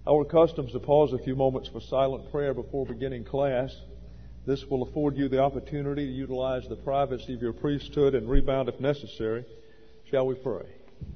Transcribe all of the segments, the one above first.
Our custom is to pause a few moments for silent prayer before beginning class. This will afford you the opportunity to utilize the privacy of your priesthood and rebound if necessary. Shall we pray?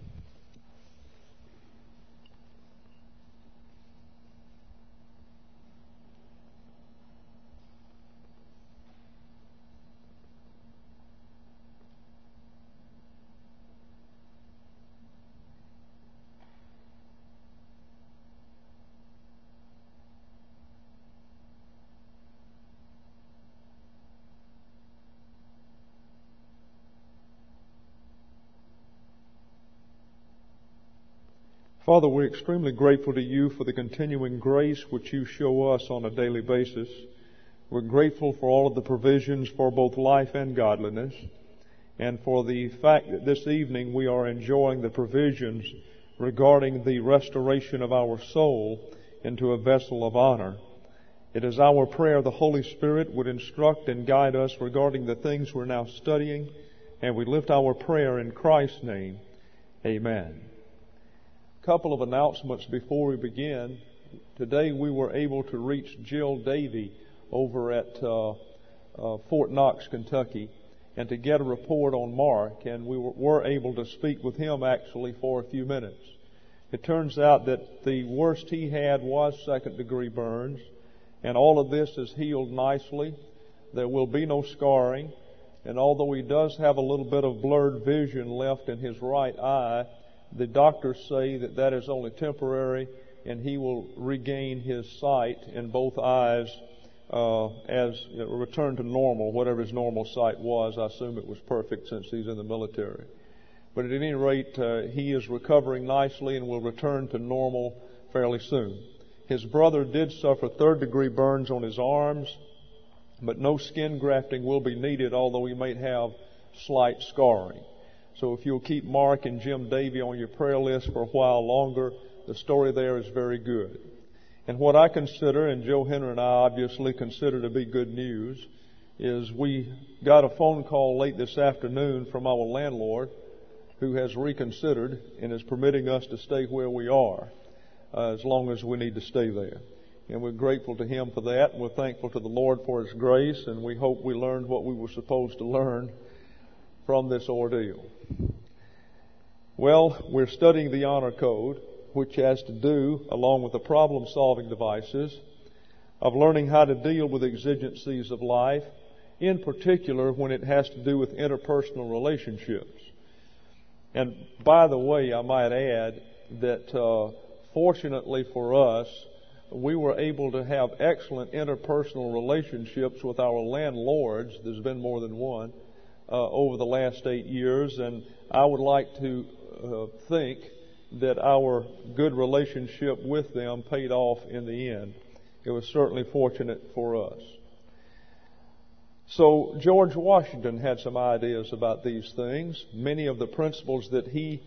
Father, we're extremely grateful to you for the continuing grace which you show us on a daily basis. We're grateful for all of the provisions for both life and godliness, and for the fact that this evening we are enjoying the provisions regarding the restoration of our soul into a vessel of honor. It is our prayer the Holy Spirit would instruct and guide us regarding the things we're now studying, and we lift our prayer in Christ's name. Amen. Couple of announcements before we begin. Today we were able to reach Jill Davey over at Fort Knox, Kentucky, and to get a report on Mark, and we were able to speak with him actually for a few minutes. It turns out that the worst he had was second-degree burns, and all of this is healed nicely. There will be no scarring, and although he does have a little bit of blurred vision left in his right eye, the doctors say that that is only temporary, and he will regain his sight in both eyes as it will return to normal, whatever his normal sight was. I assume it was perfect since he's in the military. But at any rate, he is recovering nicely and will return to normal fairly soon. His brother did suffer third-degree burns on his arms, but no skin grafting will be needed, although he may have slight scarring. So if you'll keep Mark and Jim Davey on your prayer list for a while longer, the story there is very good. And what I consider, and Joe Henry and I obviously consider to be good news, is we got a phone call late this afternoon from our landlord who has reconsidered and is permitting us to stay where we are as long as we need to stay there. And we're grateful to him for that, and we're thankful to the Lord for his grace, and we hope we learned what we were supposed to learn from this ordeal. Well, we're studying the honor code, which has to do, along with the problem-solving devices, of learning how to deal with exigencies of life, in particular when it has to do with interpersonal relationships. And by the way, I might add that fortunately for us, we were able to have excellent interpersonal relationships with our landlords. There's been more than one over the last 8 years, and I would like to think that our good relationship with them paid off in the end. It was certainly fortunate for us. So George Washington had some ideas about these things. Many of the principles that he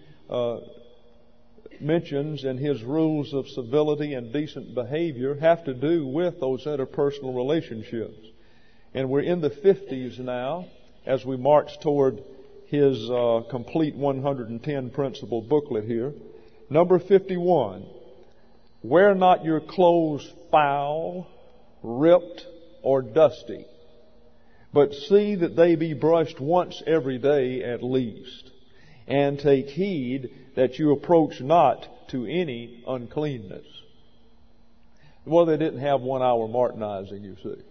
mentions in his rules of civility and decent behavior have to do with those interpersonal relationships. And we're in the 50s now as we march toward his complete 110 principle booklet here. Number 51, wear not your clothes foul, ripped, or dusty, but see that they be brushed once every day at least, and take heed that you approach not to any uncleanness. Well, they didn't have 1 hour Martinizing, you see.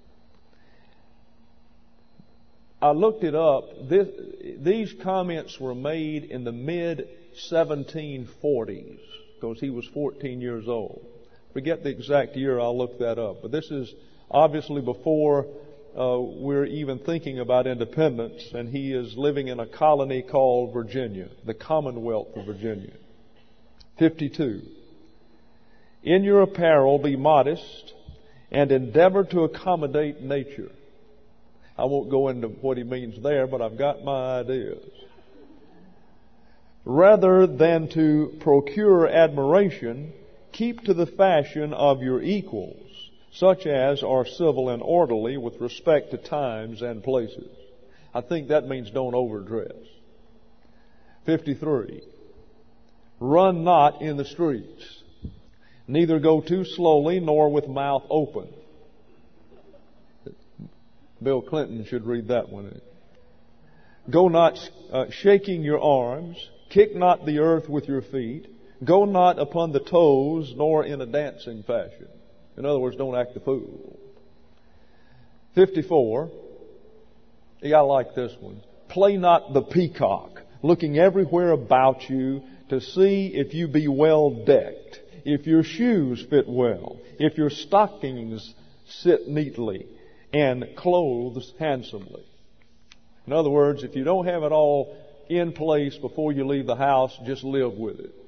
I looked it up. These comments were made in the mid-1740s, because he was 14 years old. Forget the exact year, I'll look that up. But this is obviously before we're even thinking about independence, and he is living in a colony called Virginia, the Commonwealth of Virginia. 52. In your apparel be modest, and endeavor to accommodate nature. I won't go into what he means there, but I've got my ideas. Rather than to procure admiration, keep to the fashion of your equals, such as are civil and orderly with respect to times and places. I think that means don't overdress. 53. Run not in the streets. Neither go too slowly, nor with mouth open. Bill Clinton should read that one. Go not shaking your arms. Kick not the earth with your feet. Go not upon the toes, nor in a dancing fashion. In other words, don't act the fool. 54. I like this one. Play not the peacock, looking everywhere about you to see if you be well decked, if your shoes fit well, if your stockings sit neatly, and clothes handsomely. In other words, if you don't have it all in place before you leave the house, just live with it.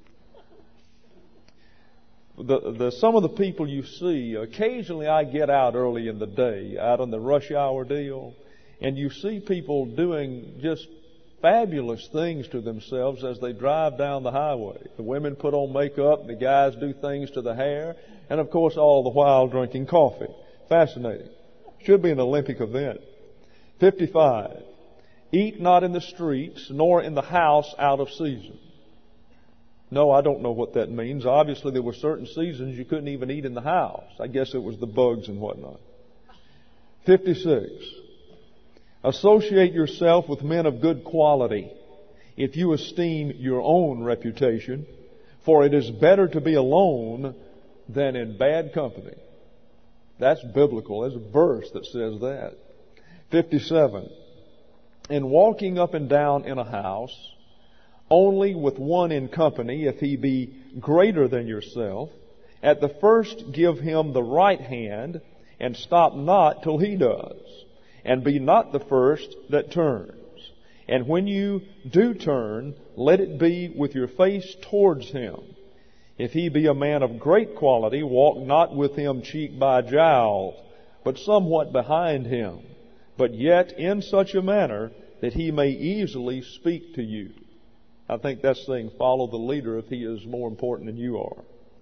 Some of the people you see, occasionally I get out early in the day, out on the rush hour deal, and you see people doing just fabulous things to themselves as they drive down the highway. The women put on makeup, the guys do things to the hair, and of course all the while drinking coffee. Fascinating. Should be an Olympic event. 55. Eat not in the streets, nor in the house out of season. No, I don't know what that means. Obviously, there were certain seasons you couldn't even eat in the house. I guess it was the bugs and whatnot. 56. Associate yourself with men of good quality, if you esteem your own reputation, for it is better to be alone than in bad company. That's biblical. There's a verse that says that. 57. In walking up and down in a house, only with one in company, if he be greater than yourself, at the first give him the right hand, and stop not till he does. And be not the first that turns. And when you do turn, let it be with your face towards him. If he be a man of great quality, walk not with him cheek by jowl, but somewhat behind him, but yet in such a manner that he may easily speak to you. I think that's saying follow the leader if he is more important than you are.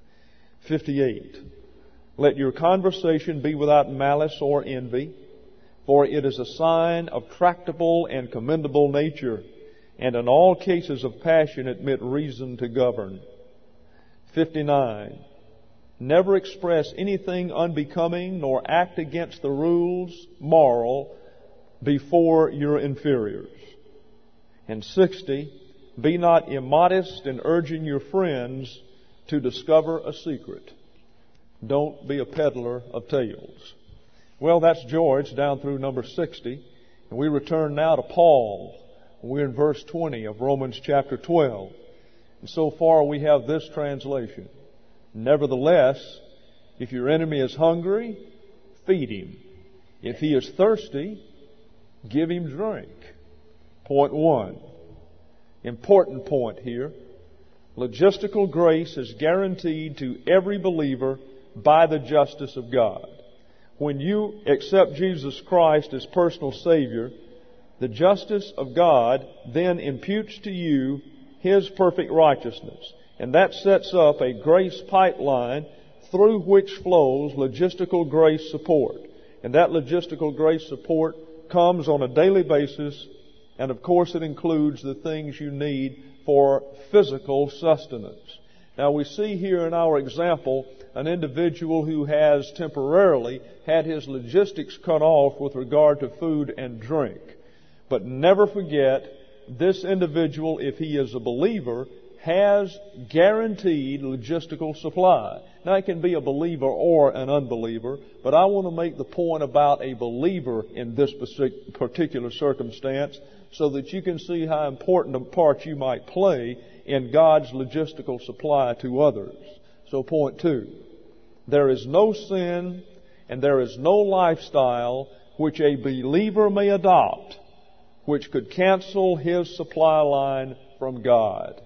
58. Let your conversation be without malice or envy, for it is a sign of tractable and commendable nature, and in all cases of passion admit reason to govern. 59. Never express anything unbecoming, nor act against the rules moral before your inferiors. And 60. Be not immodest in urging your friends to discover a secret. Don't be a peddler of tales. Well, that's George down through number 60. And we return now to Paul. We're in verse 20 of Romans chapter 12. And so far we have this translation. Nevertheless, if your enemy is hungry, feed him. If he is thirsty, give him drink. Point 1. Important point here. Logistical grace is guaranteed to every believer by the justice of God. When you accept Jesus Christ as personal Savior, the justice of God then imputes to you His perfect righteousness. And that sets up a grace pipeline through which flows logistical grace support. And that logistical grace support comes on a daily basis, and of course it includes the things you need for physical sustenance. Now we see here in our example an individual who has temporarily had his logistics cut off with regard to food and drink. But never forget, this individual, if he is a believer, has guaranteed logistical supply. Now, it can be a believer or an unbeliever, but I want to make the point about a believer in this particular circumstance so that you can see how important a part you might play in God's logistical supply to others. So point 2, there is no sin and there is no lifestyle which a believer may adopt which could cancel his supply line from God.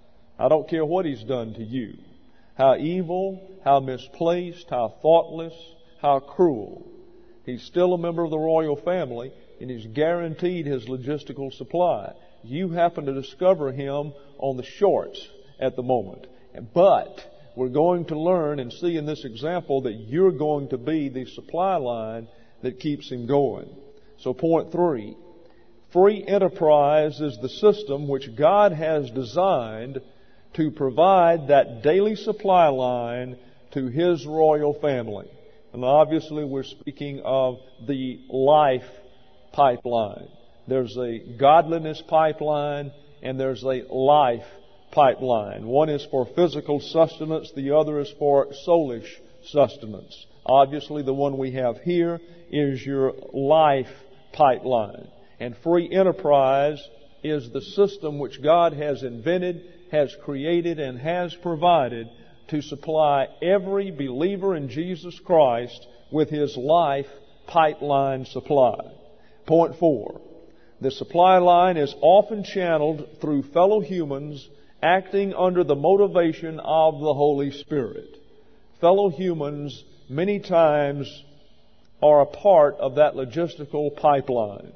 I don't care what he's done to you. How evil, how misplaced, how thoughtless, how cruel. He's still a member of the royal family, and he's guaranteed his logistical supply. You happen to discover him on the shorts at the moment. But we're going to learn and see in this example that you're going to be the supply line that keeps him going. So point 3, free enterprise is the system which God has designed to provide that daily supply line to His royal family. And obviously we're speaking of the life pipeline. There's a godliness pipeline and there's a life pipeline. One is for physical sustenance, the other is for soulish sustenance. Obviously the one we have here is your life pipeline. And free enterprise is the system which God has invented, has created, and has provided to supply every believer in Jesus Christ with His life pipeline supply. Point 4. The supply line is often channeled through fellow humans acting under the motivation of the Holy Spirit. Fellow humans many times are a part of that logistical pipeline.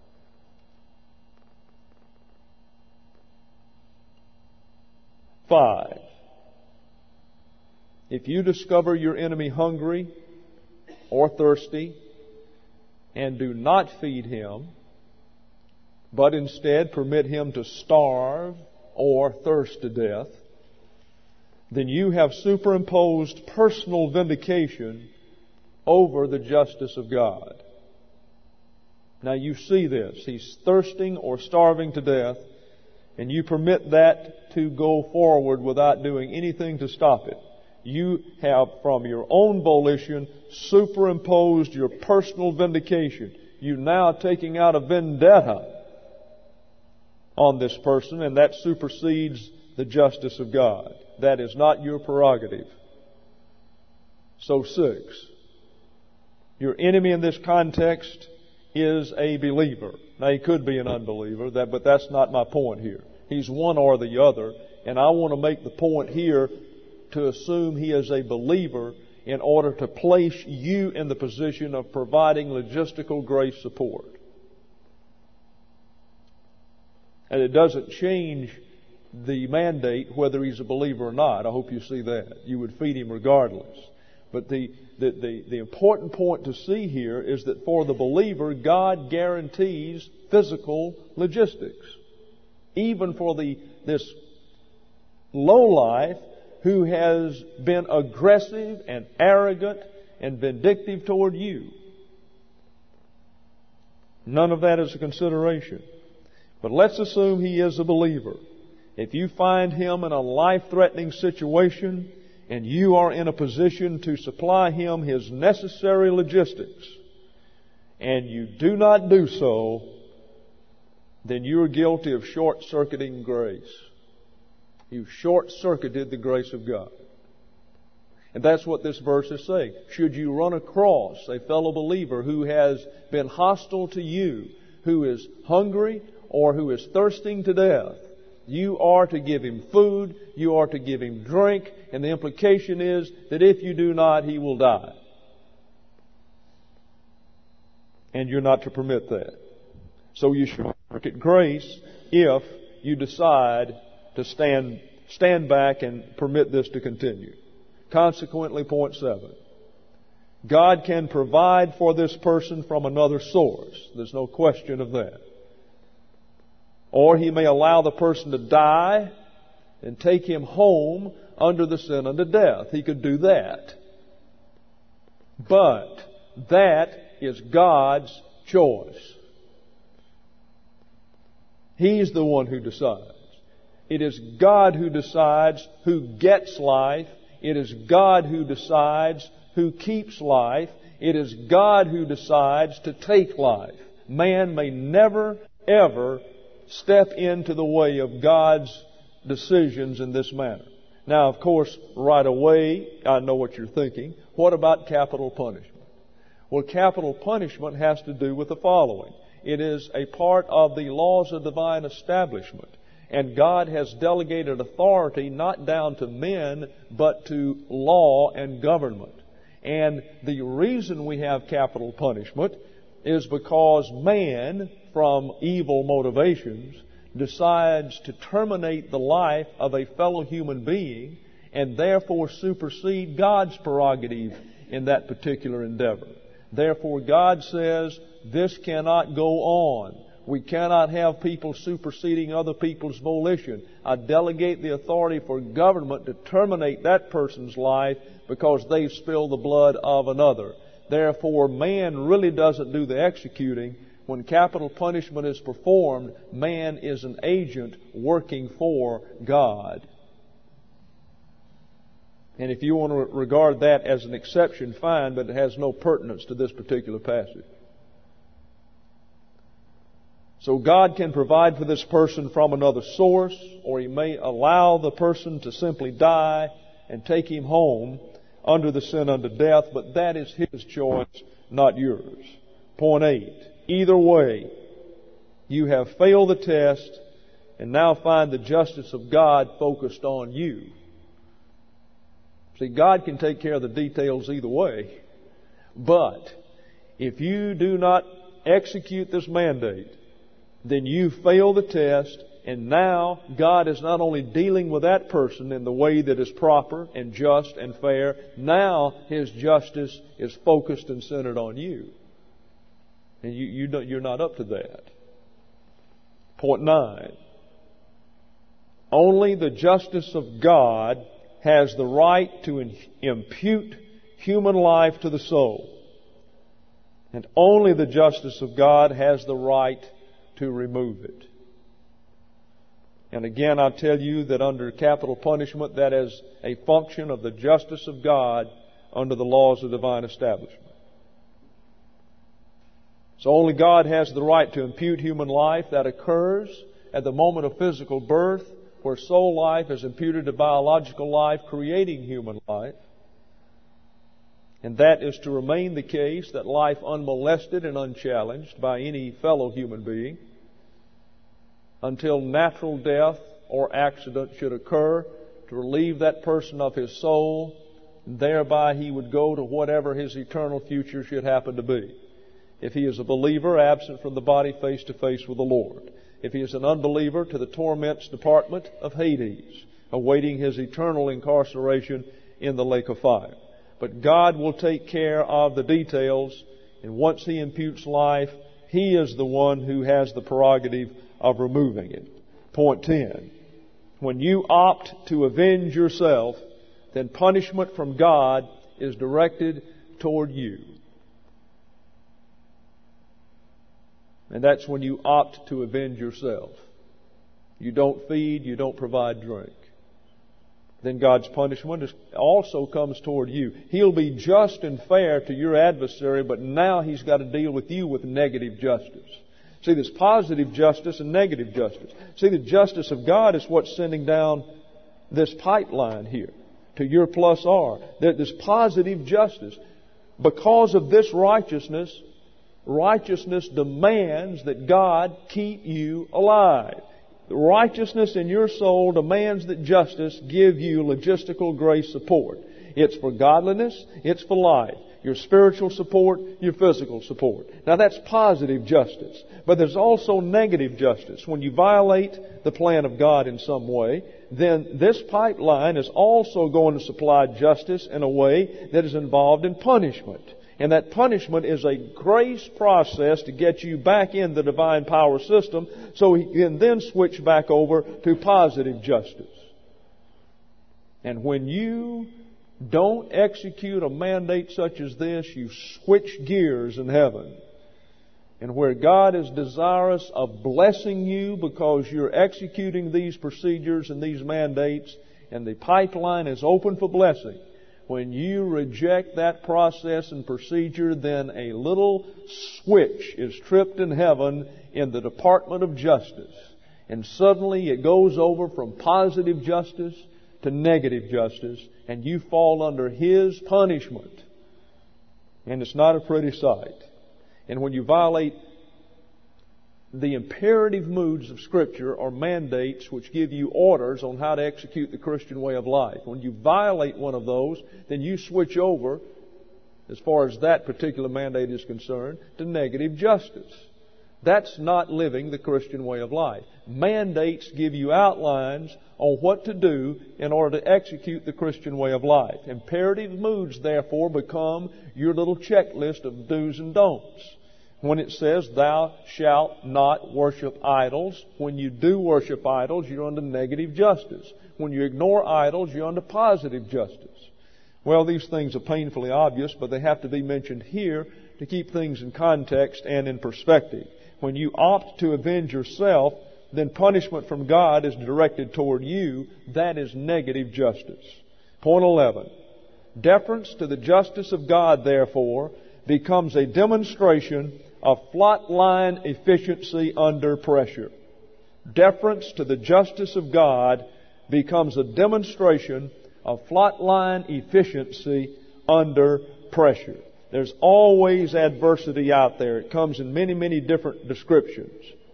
Five, if you discover your enemy hungry or thirsty and do not feed him, but instead permit him to starve or thirst to death, then you have superimposed personal vindication over the justice of God. Now you see this. He's thirsting or starving to death, and you permit that to go forward without doing anything to stop it. You have, from your own volition, superimposed your personal vindication. You're now taking out a vendetta on this person, and that supersedes the justice of God. That is not your prerogative. So 6, your enemy in this context is a believer. Now he could be an unbeliever, but that's not my point here. He's one or the other, and I want to make the point here to assume he is a believer in order to place you in the position of providing logistical grace support. And it doesn't change the mandate whether he's a believer or not. I hope you see that. You would feed him regardless. But the important point to see here is that for the believer, God guarantees physical logistics. Even for this lowlife who has been aggressive and arrogant and vindictive toward you. None of that is a consideration. But let's assume he is a believer. If you find him in a life-threatening situation and you are in a position to supply him his necessary logistics, and you do not do so, then you're guilty of short-circuiting grace. You've short-circuited the grace of God. And that's what this verse is saying. Should you run across a fellow believer who has been hostile to you, who is hungry or who is thirsting to death, you are to give him food, you are to give him drink, and the implication is that if you do not, he will die. And you're not to permit that. So you should look at grace if you decide to stand back and permit this to continue. Consequently, point 7. God can provide for this person from another source. There's no question of that. Or He may allow the person to die and take him home under the sin unto death. He could do that. But that is God's choice. He's the one who decides. It is God who decides who gets life. It is God who decides who keeps life. It is God who decides to take life. Man may never, ever step into the way of God's decisions in this manner. Now, of course, right away, I know what you're thinking. What about capital punishment? Well, capital punishment has to do with the following. It is a part of the laws of divine establishment. And God has delegated authority not down to men, but to law and government. And the reason we have capital punishment is because man, from evil motivations, decides to terminate the life of a fellow human being and therefore supersede God's prerogative in that particular endeavor. Therefore, God says, this cannot go on. We cannot have people superseding other people's volition. I delegate the authority for government to terminate that person's life because they've spilled the blood of another. Therefore, man really doesn't do the executing. When capital punishment is performed, man is an agent working for God. And if you want to regard that as an exception, fine, but it has no pertinence to this particular passage. So God can provide for this person from another source, or He may allow the person to simply die and take him home under the sin unto death, but that is His choice, not yours. Point 8. Either way, you have failed the test and now find the justice of God focused on you. See, God can take care of the details either way. But if you do not execute this mandate, then you fail the test, and now God is not only dealing with that person in the way that is proper and just and fair, now His justice is focused and centered on you. And you're not up to that. Point 9. Only the justice of God has the right to impute human life to the soul. And only the justice of God has the right to remove it. And again, I tell you that under capital punishment, that is a function of the justice of God under the laws of divine establishment. So only God has the right to impute human life. That occurs at the moment of physical birth, where soul life is imputed to biological life, creating human life. And that is to remain the case, that life unmolested and unchallenged by any fellow human being, until natural death or accident should occur to relieve that person of his soul, and thereby he would go to whatever his eternal future should happen to be. If he is a believer, absent from the body face to face with the Lord. If he is an unbeliever, to the torments department of Hades, awaiting his eternal incarceration in the lake of fire. But God will take care of the details, and once He imputes life, He is the one who has the prerogative of removing it. Point 10. When you opt to avenge yourself, then punishment from God is directed toward you. And that's when you opt to avenge yourself. You don't feed, you don't provide drink. Then God's punishment also comes toward you. He'll be just and fair to your adversary, but now He's got to deal with you with negative justice. See, there's positive justice and negative justice. See, the justice of God is what's sending down this pipeline here to your plus R. There's positive justice. Because of this righteousness demands that God keep you alive. The righteousness in your soul demands that justice give you logistical grace support. It's for godliness, it's for life. Your spiritual support, your physical support. Now that's positive justice. But there's also negative justice. When you violate the plan of God in some way, then this pipeline is also going to supply justice in a way that is involved in punishment. And that punishment is a grace process to get you back in the divine power system so He can then switch back over to positive justice. And when you don't execute a mandate such as this, you switch gears in heaven. And where God is desirous of blessing you because you're executing these procedures and these mandates, and the pipeline is open for blessing, when you reject that process and procedure, then a little switch is tripped in heaven in the department of justice. And suddenly it goes over from positive justice to negative justice, and you fall under His punishment. And it's not a pretty sight. And when you violate the imperative moods of Scripture or mandates which give you orders on how to execute the Christian way of life, when you violate one of those, then you switch over, as far as that particular mandate is concerned, to negative justice. That's not living the Christian way of life. Mandates give you outlines on what to do in order to execute the Christian way of life. Imperative moods, therefore, become your little checklist of do's and don'ts. When it says, thou shalt not worship idols, when you do worship idols, you're under negative justice. When you ignore idols, you're under positive justice. Well, these things are painfully obvious, but they have to be mentioned here to keep things in context and in perspective. When you opt to avenge yourself, then punishment from God is directed toward you. That is negative justice. Point 11. Deference to the justice of God, therefore, becomes a demonstration of flatline efficiency under pressure. Deference to the justice of God becomes a demonstration of flatline efficiency under pressure. There's always adversity out there. It comes in many, many different descriptions.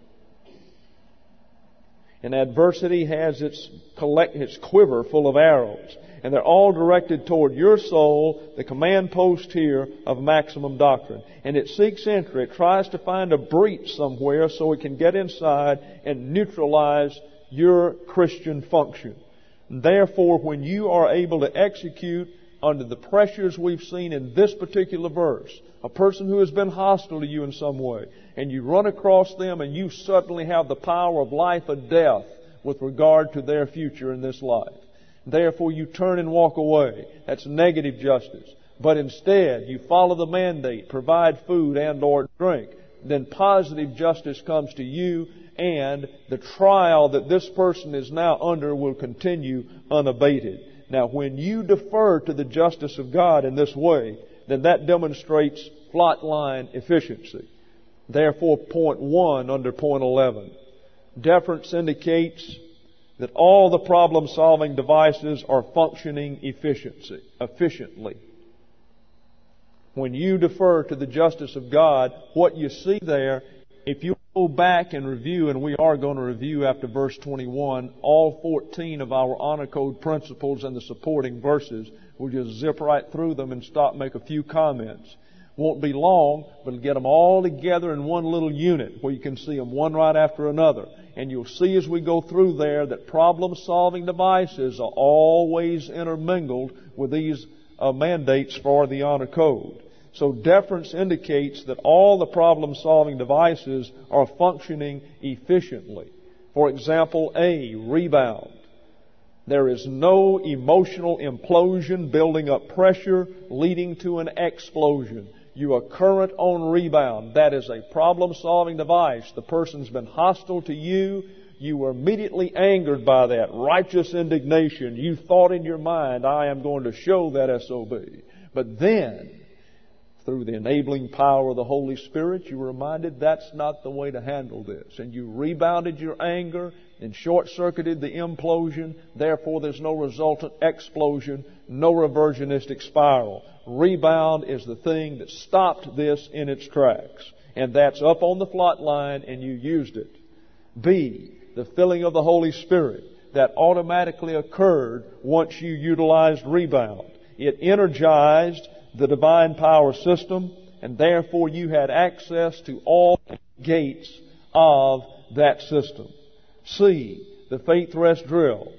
And adversity has its quiver full of arrows. And they're all directed toward your soul, the command post here of maximum doctrine. And it seeks entry. It tries to find a breach somewhere so it can get inside and neutralize your Christian function. And therefore, when you are able to execute under the pressures we've seen in this particular verse, a person who has been hostile to you in some way, and you run across them and you suddenly have the power of life or death with regard to their future in this life. Therefore, you turn and walk away. That's negative justice. But instead, you follow the mandate, provide food and or drink. Then positive justice comes to you, and the trial that this person is now under will continue unabated. Now, when you defer to the justice of God in this way, then that demonstrates flatline efficiency. Therefore, point 1 under point 11. Deference indicates that all the problem-solving devices are functioning efficiently. When you defer to the justice of God, what you see there, if you go back and review, and we are going to review after verse 21, all 14 of our honor code principles and the supporting verses, we'll just zip right through them and make a few comments. Won't be long, but we'll get them all together in one little unit where you can see them one right after another. And you'll see as we go through there that problem-solving devices are always intermingled with these mandates for the honor code. So deference indicates that all the problem-solving devices are functioning efficiently. For example, A, rebound. There is no emotional implosion building up pressure leading to an explosion. You are current on rebound. That is a problem-solving device. The person's been hostile to you. You were immediately angered by that. Righteous indignation. You thought in your mind, I am going to show that SOB. But then, through the enabling power of the Holy Spirit, you were reminded that's not the way to handle this. And you rebounded your anger and short-circuited the implosion. Therefore, there's no resultant explosion, no reversionistic spiral. Rebound is the thing that stopped this in its tracks. And that's up on the flat line, and you used it. B, the filling of the Holy Spirit. That automatically occurred once you utilized rebound. It energized the divine power system, and therefore you had access to all gates of that system. C, the faith rest drill.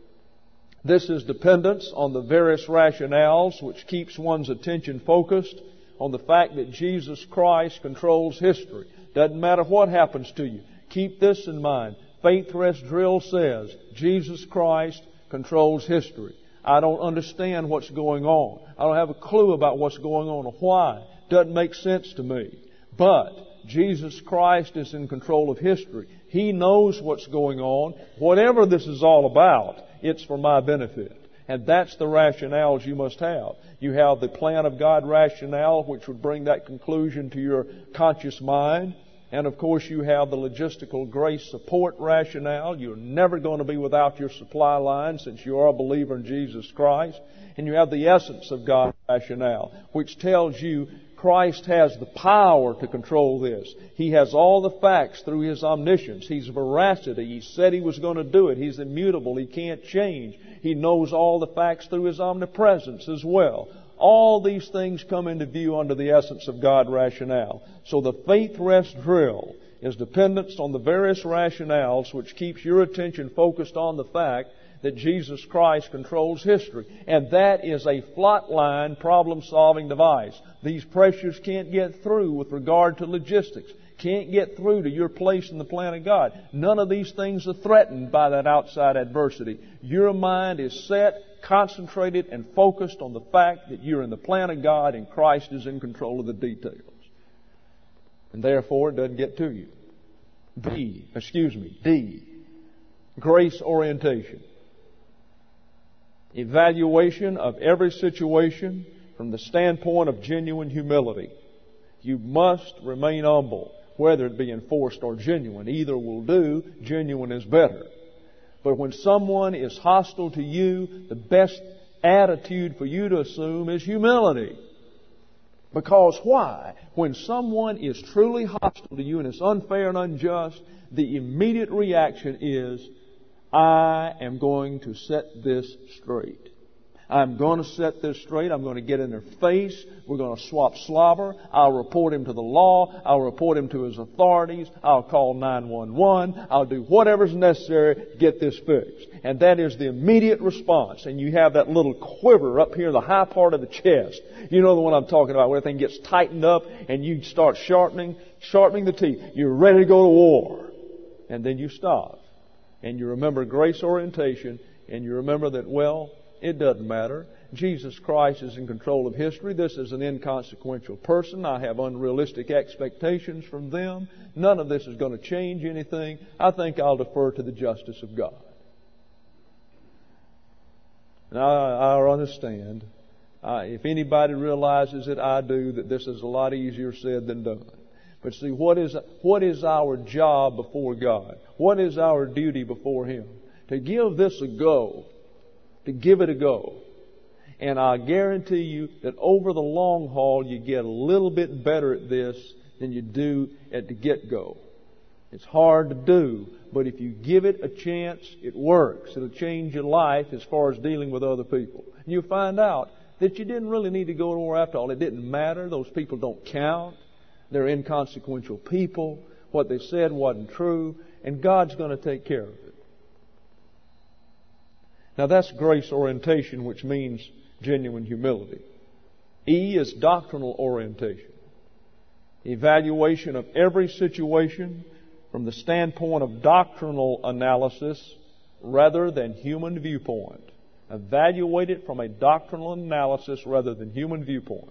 This is dependence on the various rationales which keeps one's attention focused on the fact that Jesus Christ controls history. Doesn't matter what happens to you. Keep this in mind. Faith rest drill says Jesus Christ controls history. I don't understand what's going on. I don't have a clue about what's going on or why. Doesn't make sense to me. But Jesus Christ is in control of history. He knows what's going on. Whatever this is all about, it's for my benefit. And that's the rationales you must have. You have the plan of God rationale, which would bring that conclusion to your conscious mind. And of course, you have the logistical grace support rationale. You're never going to be without your supply line since you are a believer in Jesus Christ. And you have the essence of God rationale, which tells you Christ has the power to control this. He has all the facts through His omniscience. He's veracity. He said He was going to do it. He's immutable. He can't change. He knows all the facts through His omnipresence as well. All these things come into view under the essence of God rationale. So the faith rest drill is dependence on the various rationales which keeps your attention focused on the fact that Jesus Christ controls history. And that is a flatline problem-solving device. These pressures can't get through with regard to logistics. Can't get through to your place in the plan of God. None of these things are threatened by that outside adversity. Your mind is set, concentrated, and focused on the fact that you're in the plan of God and Christ is in control of the details. And therefore, it doesn't get to you. D. Grace orientation. Evaluation of every situation from the standpoint of genuine humility. You must remain humble, whether it be enforced or genuine. Either will do. Genuine is better. But when someone is hostile to you, the best attitude for you to assume is humility. Because why? When someone is truly hostile to you and it's unfair and unjust, the immediate reaction is, I am going to set this straight. I'm going to set this straight. I'm going to get in their face. We're going to swap slobber. I'll report him to the law. I'll report him to his authorities. I'll call 911. I'll do whatever's necessary to get this fixed. And that is the immediate response. And you have that little quiver up here in the high part of the chest. You know the one I'm talking about, where everything gets tightened up and you start sharpening the teeth. You're ready to go to war. And then you stop. And you remember grace orientation. And you remember that, well, it doesn't matter. Jesus Christ is in control of history. This is an inconsequential person. I have unrealistic expectations from them. None of this is going to change anything. I think I'll defer to the justice of God. Now, I understand. If anybody realizes it, I do, that this is a lot easier said than done. But see, what is our job before God? What is our duty before Him? To give this a go. To give it a go. And I guarantee you that over the long haul you get a little bit better at this than you do at the get-go. It's hard to do, but if you give it a chance, it works. It'll change your life as far as dealing with other people. And you'll find out that you didn't really need to go to war after all. It didn't matter. Those people don't count. They're inconsequential people. What they said wasn't true. And God's going to take care of it. Now that's grace orientation, which means genuine humility. E is doctrinal orientation. Evaluation of every situation from the standpoint of doctrinal analysis rather than human viewpoint. Evaluate it from a doctrinal analysis rather than human viewpoint.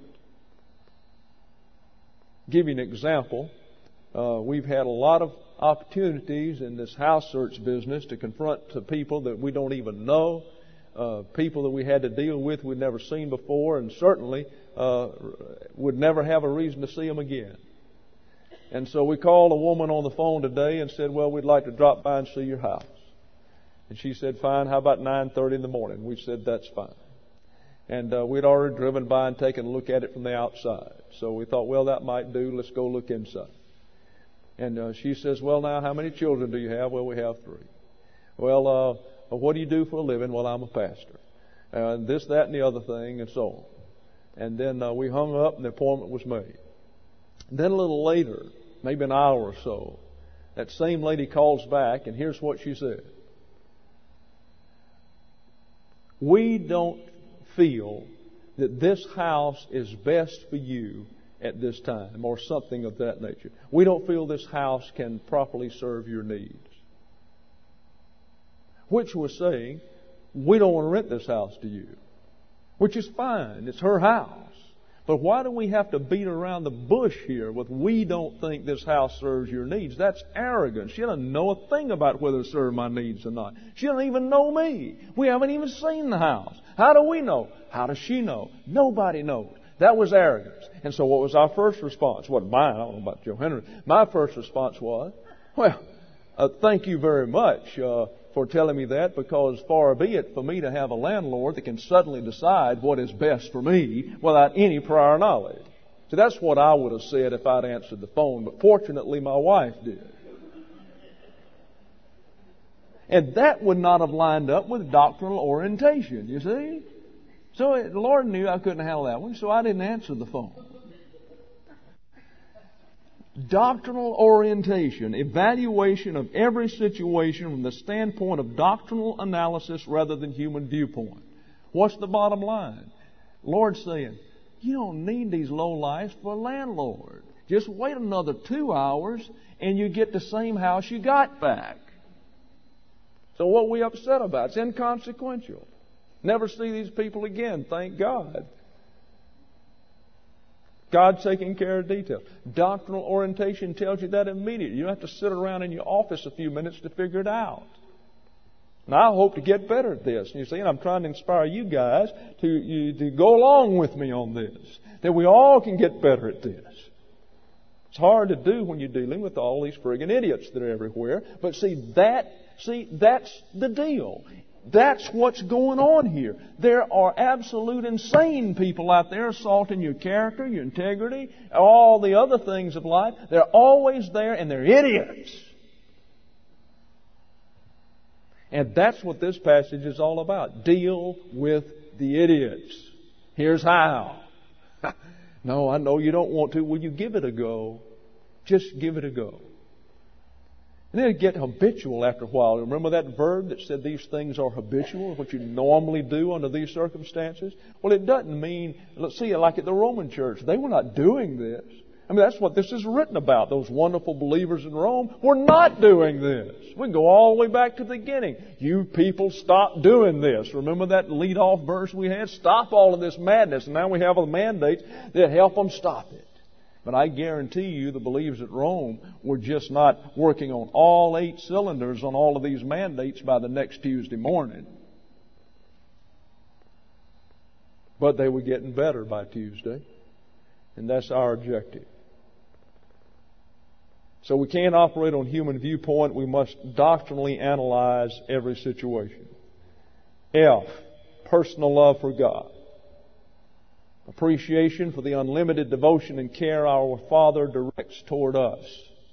Give you an example. We've had a lot of opportunities in this house search business to confront people that we don't even know, people that we had to deal with we'd never seen before, and certainly would never have a reason to see them again. And so we called a woman on the phone today and said, well, we'd like to drop by and see your house. And she said, fine, how about 9:30 in the morning? We said, that's fine. And we'd already driven by and taken a look at it from the outside. So we thought, well, that might do. Let's go look inside. And she says, well, now, how many children do you have? Well, we have 3. Well, what do you do for a living? Well, I'm a pastor. And this, that, and the other thing, and so on. And then we hung up, and the appointment was made. Then a little later, maybe an hour or so, that same lady calls back, and here's what she said. We don't feel that this house is best for you at this time, or something of that nature. We don't feel this house can properly serve your needs. Which was saying, we don't want to rent this house to you. Which is fine. It's her house. But why do we have to beat around the bush here with we don't think this house serves your needs? That's arrogant. She doesn't know a thing about whether it serves my needs or not. She doesn't even know me. We haven't even seen the house. How do we know? How does she know? Nobody knows. That was arrogance. And so what was our first response? Well, mine, I don't know about Joe Henry. My first response was, well, thank you very much for telling me that, because far be it for me to have a landlord that can suddenly decide what is best for me without any prior knowledge. So that's what I would have said if I'd answered the phone, but fortunately my wife did. And that would not have lined up with doctrinal orientation, you see? So the Lord knew I couldn't handle that one, so I didn't answer the phone. Doctrinal orientation, evaluation of every situation from the standpoint of doctrinal analysis rather than human viewpoint. What's the bottom line? Lord's saying, you don't need these lowlifes for a landlord. Just wait another 2 hours and you get the same house you got back. So what are we upset about? It's inconsequential. Never see these people again, thank God. God's taking care of details. Doctrinal orientation tells you that immediately. You don't have to sit around in your office a few minutes to figure it out. And I hope to get better at this. And you see, and I'm trying to inspire you guys to go along with me on this. That we all can get better at this. It's hard to do when you're dealing with all these friggin' idiots that are everywhere. But that's the deal. That's what's going on here. There are absolute insane people out there assaulting your character, your integrity, all the other things of life. They're always there, and they're idiots. And that's what this passage is all about. Deal with the idiots. Here's how. No, I know you don't want to. Will you give it a go? Just give it a go. And then it get habitual after a while. Remember that verb that said these things are habitual, what you normally do under these circumstances? Well, it doesn't mean, let's see, like at the Roman church, they were not doing this. I mean, that's what this is written about. Those wonderful believers in Rome were not doing this. We can go all the way back to the beginning. You people stop doing this. Remember that lead-off verse we had? Stop all of this madness. And now we have a mandate that help them stop it. But I guarantee you the believers at Rome were just not working on all 8 cylinders on all of these mandates by the next Tuesday morning. But they were getting better by Tuesday. And that's our objective. So we can't operate on human viewpoint. We must doctrinally analyze every situation. F, personal love for God. Appreciation for the unlimited devotion and care our Father directs toward us.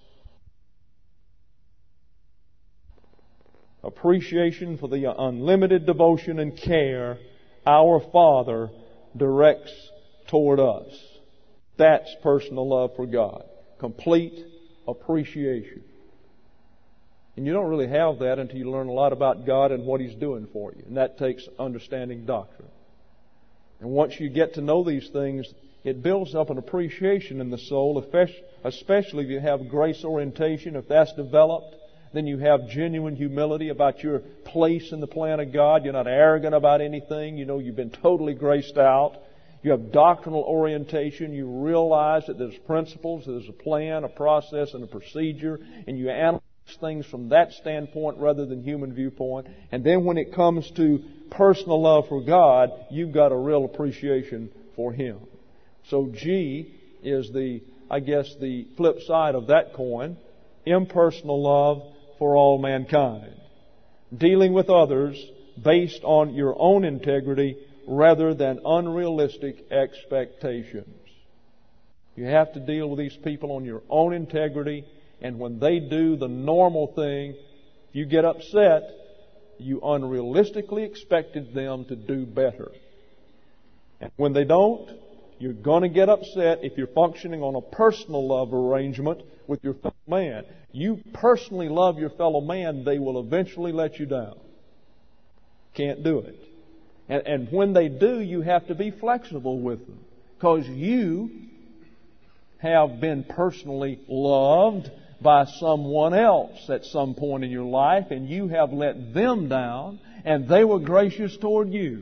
Appreciation for the unlimited devotion and care our Father directs toward us. That's personal love for God. Complete appreciation. And you don't really have that until you learn a lot about God and what He's doing for you. And that takes understanding doctrine. And once you get to know these things, it builds up an appreciation in the soul, especially if you have grace orientation. If that's developed, then you have genuine humility about your place in the plan of God. You're not arrogant about anything. You know you've been totally graced out. You have doctrinal orientation. You realize that there's principles, there's a plan, a process, and a procedure, and you analyze things from that standpoint rather than human viewpoint. And then when it comes to personal love for God, you've got a real appreciation for Him. So G is the flip side of that coin. Impersonal love for all mankind. Dealing with others based on your own integrity rather than unrealistic expectations. You have to deal with these people on your own integrity, and when they do the normal thing, you get upset. You unrealistically expected them to do better. And when they don't, you're going to get upset if you're functioning on a personal love arrangement with your fellow man. You personally love your fellow man, they will eventually let you down. Can't do it. And when they do, you have to be flexible with them. Because you have been personally loved by someone else at some point in your life, and you have let them down, and they were gracious toward you.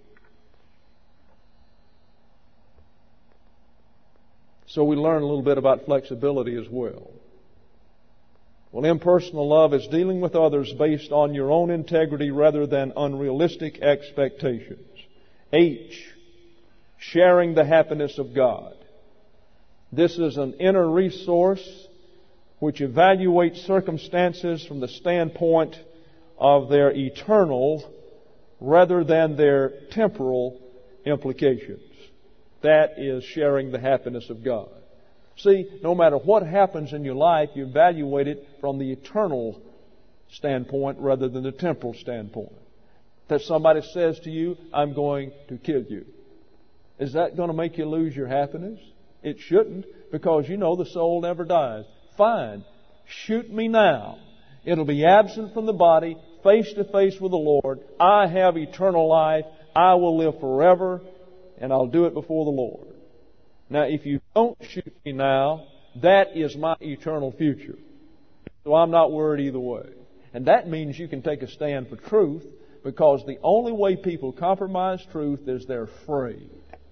So we learn a little bit about flexibility as well. Well, impersonal love is dealing with others based on your own integrity rather than unrealistic expectations. H, sharing the happiness of God. This is an inner resource which evaluates circumstances from the standpoint of their eternal rather than their temporal implications. That is sharing the happiness of God. See, no matter what happens in your life, you evaluate it from the eternal standpoint rather than the temporal standpoint. That somebody says to you, I'm going to kill you. Is that going to make you lose your happiness? It shouldn't, because you know the soul never dies. Fine. Shoot me now. It'll be absent from the body, face to face with the Lord. I have eternal life. I will live forever, and I'll do it before the Lord. Now, if you don't shoot me now, that is my eternal future. So I'm not worried either way. And that means you can take a stand for truth, because the only way people compromise truth is they're afraid.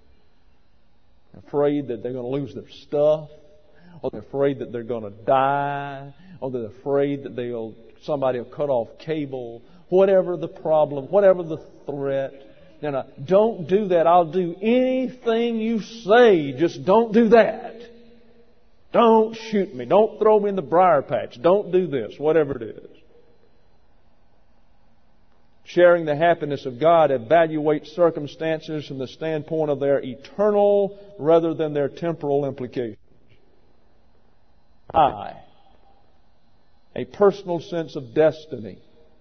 Afraid that they're going to lose their stuff, or they're afraid that they're going to die, or they're afraid that somebody will cut off cable, whatever the problem, whatever the threat. Now, don't do that. I'll do anything you say. Just don't do that. Don't shoot me. Don't throw me in the briar patch. Don't do this, whatever it is. Sharing the happiness of God evaluates circumstances from the standpoint of their eternal rather than their temporal implications. A personal sense of destiny.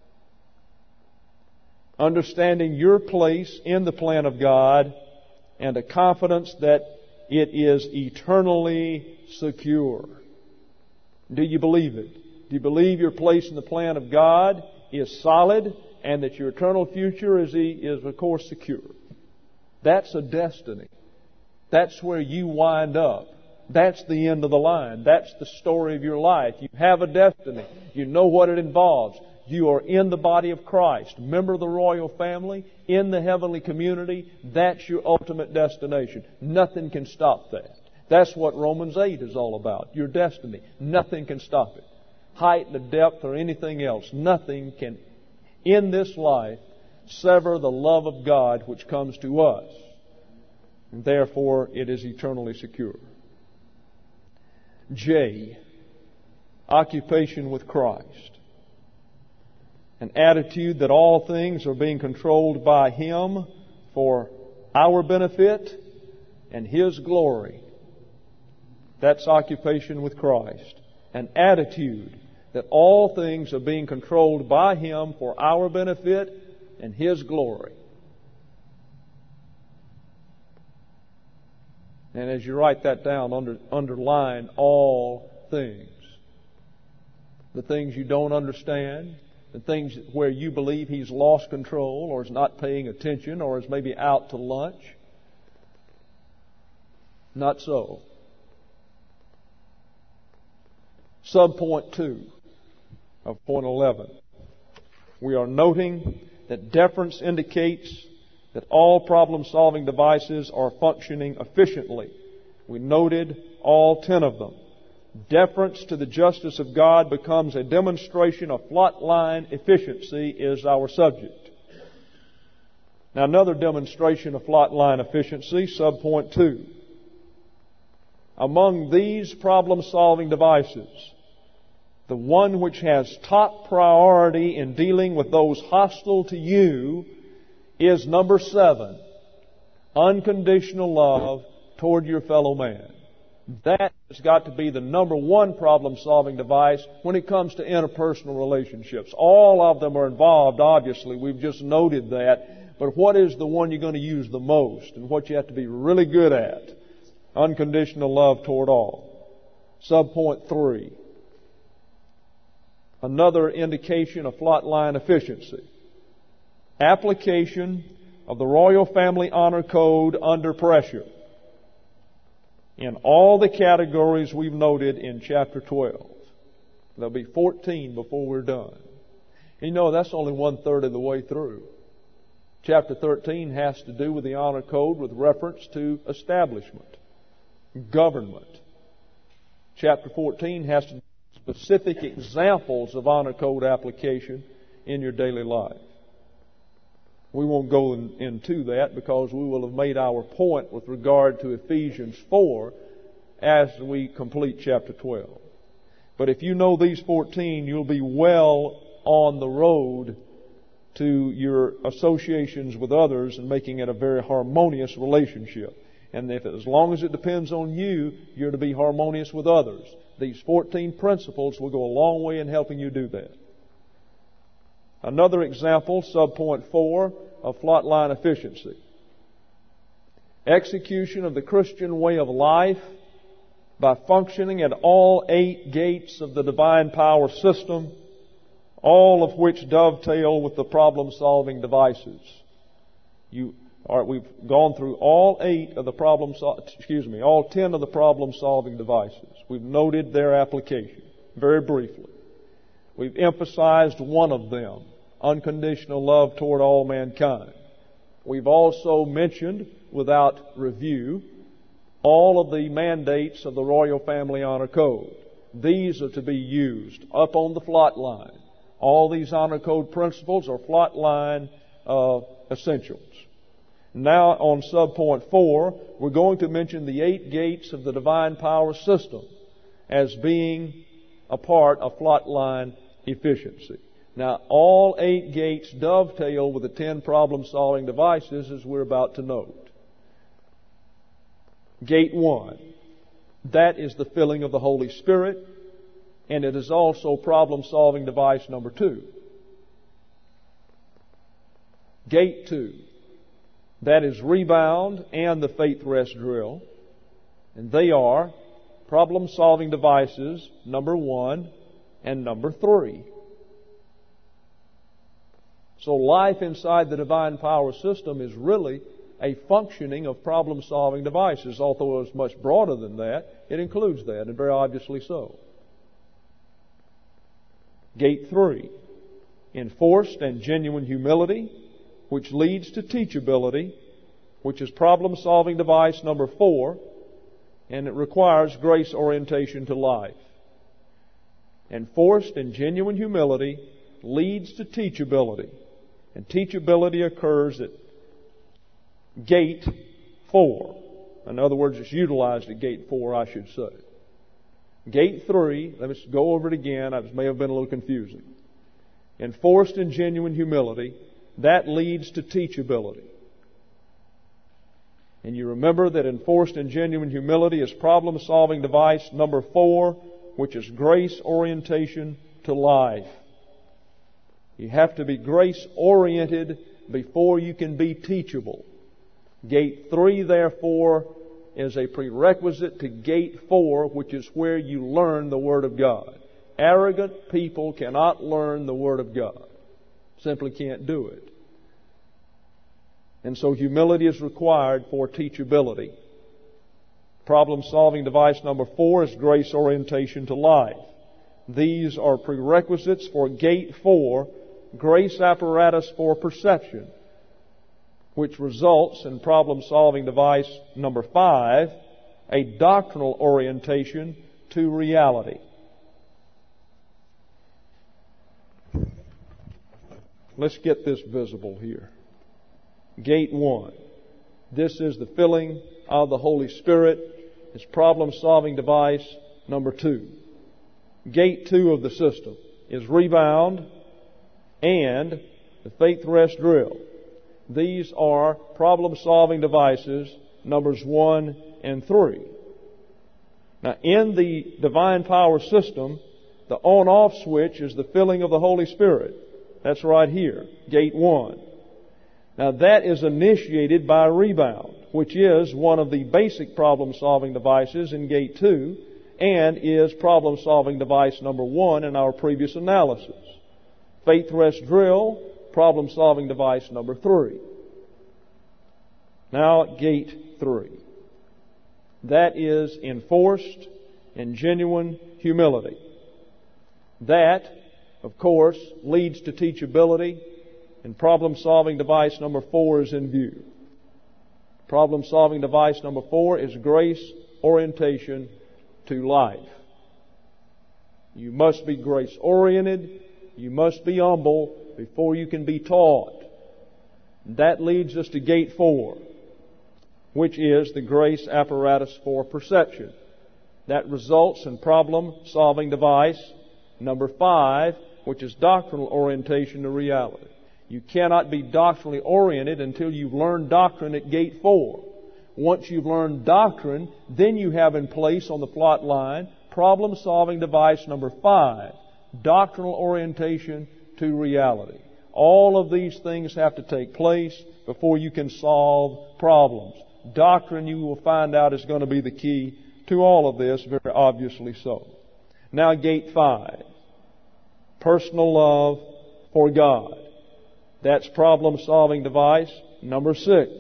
Understanding your place in the plan of God, and a confidence that it is eternally secure. Do you believe it? Do you believe your place in the plan of God is solid, and that your eternal future is of course secure? That's a destiny. That's where you wind up. That's the end of the line. That's the story of your life. You have a destiny. You know what it involves. You are in the body of Christ, member of the royal family, in the heavenly community. That's your ultimate destination. Nothing can stop that. That's what Romans 8 is all about. Your destiny. Nothing can stop it. Height, the depth, or anything else. Nothing can, in this life, sever the love of God which comes to us. And therefore, it is eternally secure. J. Occupation with Christ. An attitude that all things are being controlled by Him for our benefit and His glory. That's occupation with Christ. An attitude that all things are being controlled by Him for our benefit and His glory. And as you write that down, underline all things. The things you don't understand, the things where you believe He's lost control, or is not paying attention, or is maybe out to lunch. Not so. Subpoint 2 of point 11. We are noting that deference indicates that all problem-solving devices are functioning efficiently. We noted all 10 of them. Deference to the justice of God becomes a demonstration of flat-line efficiency is our subject. Now, another demonstration of flat-line efficiency, subpoint 2. Among these problem-solving devices, the one which has top priority in dealing with those hostile to you is number 7, unconditional love toward your fellow man. That has got to be the number 1 problem-solving device when it comes to interpersonal relationships. All of them are involved, obviously. We've just noted that. But what is the one you're going to use the most, and what you have to be really good at? Unconditional love toward all. Subpoint 3. Another indication of flat-line efficiency. Application of the Royal Family Honor Code under pressure. In all the categories we've noted in chapter 12. There'll be 14 before we're done. You know, that's only 1/3 of the way through. Chapter 13 has to do with the honor code with reference to establishment, government. Chapter 14 has to do with specific examples of honor code application in your daily life. We won't go into that because we will have made our point with regard to Ephesians 4 as we complete chapter 12. But if you know these 14, you'll be well on the road to your associations with others and making it a very harmonious relationship. And as long as it depends on you, you're to be harmonious with others. These 14 principles will go a long way in helping you do that. Another example, subpoint 4, of flat-line efficiency. Execution of the Christian way of life by functioning at all 8 gates of the divine power system, all of which dovetail with the problem-solving devices. We've gone through all 10 of the problem-solving devices. We've noted their application very briefly. We've emphasized one of them, unconditional love toward all mankind. We've also mentioned, without review, all of the mandates of the Royal Family Honor Code. These are to be used up on the flot line. All these Honor Code principles are flot line essentials. Now on subpoint 4, we're going to mention the 8 gates of the divine power system as being a part of flot line efficiency. Now all 8 gates dovetail with the 10 problem-solving devices as we're about to note. Gate 1, that is the filling of the Holy Spirit, and it is also problem-solving device number 2. Gate 2, that is rebound and the faith rest drill, and they are problem-solving devices number 1 and number 3. So life inside the divine power system is really a functioning of problem-solving devices. Although it's much broader than that, it includes that, and very obviously so. Gate 3, enforced and genuine humility, which leads to teachability, which is problem-solving device number 4, and it requires grace orientation to life. Enforced and genuine humility leads to teachability, and teachability occurs at Gate 4. In other words, it's utilized at Gate 4, I should say. Gate 3, let me go over it again. It may have been a little confusing. Enforced and genuine humility, that leads to teachability. And you remember that enforced and genuine humility is problem-solving device number 4, which is grace orientation to life. You have to be grace-oriented before you can be teachable. Gate 3, therefore, is a prerequisite to Gate 4, which is where you learn the Word of God. Arrogant people cannot learn the Word of God. Simply can't do it. And so humility is required for teachability. Problem-solving device number 4 is grace orientation to life. These are prerequisites for Gate 4, grace apparatus for perception, which results in problem-solving device number 5, a doctrinal orientation to reality. Let's get this visible here. Gate 1. This is the filling of the Holy Spirit. It's problem-solving device number 2. Gate 2 of the system is rebound and the faith rest drill. These are problem-solving devices numbers 1 and 3. Now, in the divine power system, the on-off switch is the filling of the Holy Spirit. That's right here, Gate 1. Now, that is initiated by rebound, which is one of the basic problem-solving devices in Gate 2 and is problem-solving device number 1 in our previous analysis. Faith rest drill, problem-solving device number 3. Now, Gate 3. That is enforced and genuine humility. That, of course, leads to teachability, and problem-solving device number 4 is in view. Problem-solving device number 4 is grace orientation to life. You must be grace-oriented. You must be humble before you can be taught. That leads us to Gate 4, which is the grace apparatus for perception. That results in problem-solving device number 5, which is doctrinal orientation to reality. You cannot be doctrinally oriented until you've learned doctrine at Gate 4. Once you've learned doctrine, then you have in place on the plot line problem-solving device number 5, doctrinal orientation to reality. All of these things have to take place before you can solve problems. Doctrine, you will find out, is going to be the key to all of this, very obviously so. Now, gate 5. Personal love for God. That's problem-solving device number 6.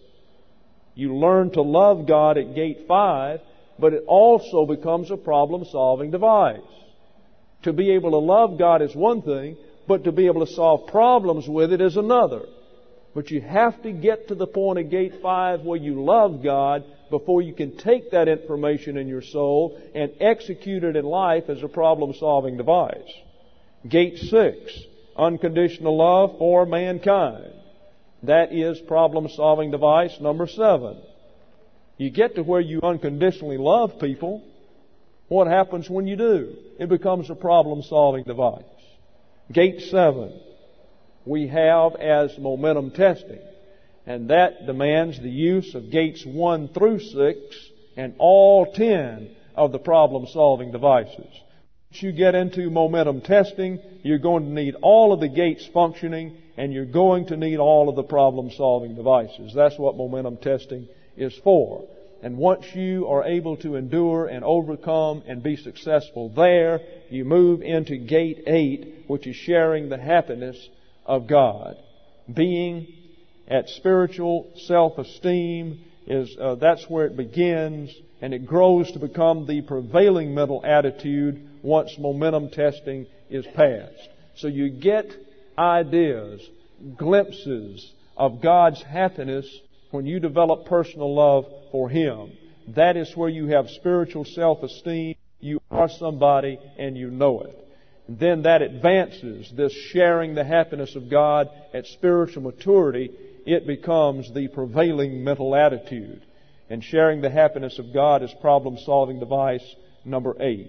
You learn to love God at gate 5, but it also becomes a problem-solving device. To be able to love God is one thing, but to be able to solve problems with it is another. But you have to get to the point of gate 5 where you love God before you can take that information in your soul and execute it in life as a problem-solving device. Gate 6, unconditional love for mankind. That is problem-solving device number 7. You get to where you unconditionally love people. What happens when you do? It becomes a problem-solving device. Gate 7, we have as momentum testing. And that demands the use of gates 1 through 6 and all 10 of the problem-solving devices. Once you get into momentum testing, you're going to need all of the gates functioning, and you're going to need all of the problem-solving devices. That's what momentum testing is for. And once you are able to endure and overcome and be successful there, you move into gate 8, which is sharing the happiness of God. Being at spiritual self-esteem that's where it begins, and it grows to become the prevailing mental attitude once momentum testing is passed. So you get ideas, glimpses of God's happiness when you develop personal love for Him. That is where you have spiritual self-esteem. You are somebody and you know it. And then that advances, this sharing the happiness of God at spiritual maturity. It becomes the prevailing mental attitude. And sharing the happiness of God is problem-solving device number 8.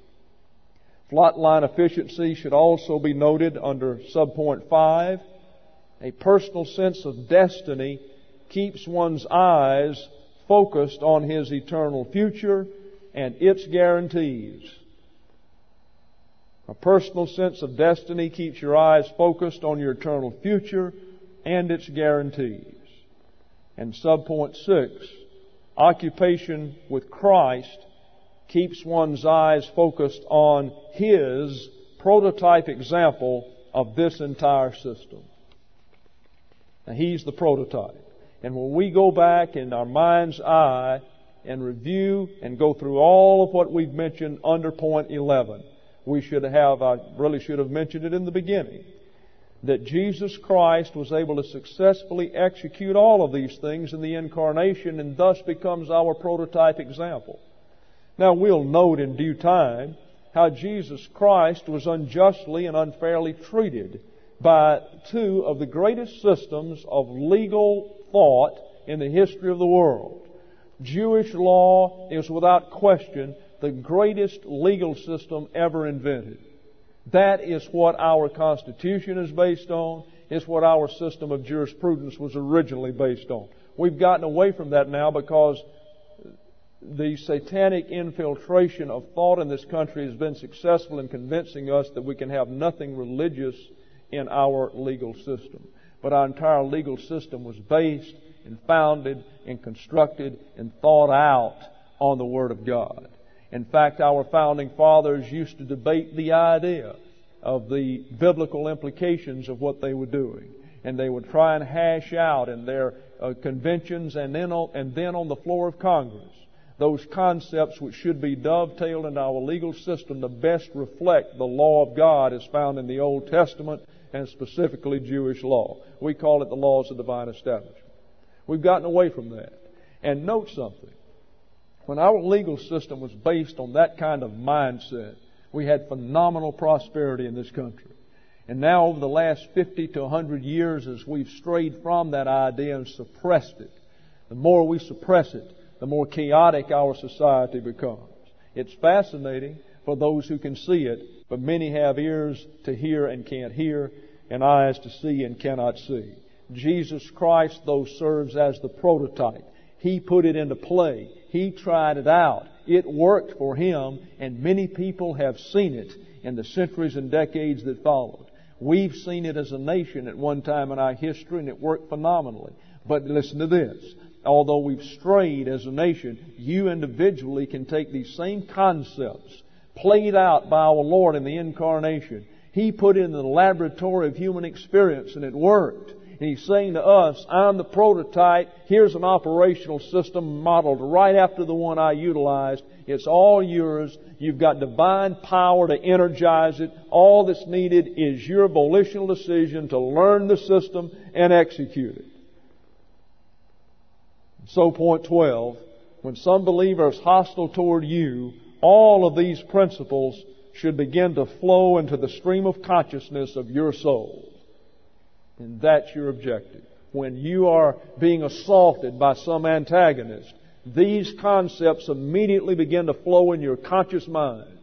Flatline efficiency should also be noted under subpoint 5. A personal sense of destiny keeps one's eyes focused on his eternal future and its guarantees. A personal sense of destiny keeps your eyes focused on your eternal future and its guarantees. And subpoint 6, occupation with Christ keeps one's eyes focused on His prototype example of this entire system. Now, He's the prototype. And when we go back in our mind's eye and review and go through all of what we've mentioned under point 11, I really should have mentioned it in the beginning, that Jesus Christ was able to successfully execute all of these things in the incarnation and thus becomes our prototype example. Now, we'll note in due time how Jesus Christ was unjustly and unfairly treated by two of the greatest systems of legal thought in the history of the world. Jewish law is without question the greatest legal system ever invented. That is what our Constitution is based on. It's what our system of jurisprudence was originally based on. We've gotten away from that now because the satanic infiltration of thought in this country has been successful in convincing us that we can have nothing religious in our legal system. But our entire legal system was based and founded and constructed and thought out on the Word of God. In fact, our founding fathers used to debate the idea of the biblical implications of what they were doing. And they would try and hash out in their conventions and then on the floor of Congress those concepts which should be dovetailed in our legal system to best reflect the law of God as found in the Old Testament and specifically Jewish law. We call it the laws of divine establishment. We've gotten away from that. And note something. When our legal system was based on that kind of mindset, we had phenomenal prosperity in this country. And now over the last 50 to 100 years, as we've strayed from that idea and suppressed it, the more we suppress it, the more chaotic our society becomes. It's fascinating for those who can see it, but many have ears to hear and can't hear, and eyes to see and cannot see. Jesus Christ, though, serves as the prototype. He put it into play. He tried it out. It worked for Him, and many people have seen it in the centuries and decades that followed. We've seen it as a nation at one time in our history, and it worked phenomenally. But listen to this. although we've strayed as a nation, you individually can take these same concepts played out by our Lord in the incarnation. He put it in the laboratory of human experience and it worked. And He's saying to us, I'm the prototype. Here's an operational system modeled right after the one I utilized. It's all yours. You've got divine power to energize it. All that's needed is your volitional decision to learn the system and execute it. So point 12, when some believer is hostile toward you, all of these principles should begin to flow into the stream of consciousness of your soul. And that's your objective. When you are being assaulted by some antagonist, these concepts immediately begin to flow in your conscious mind.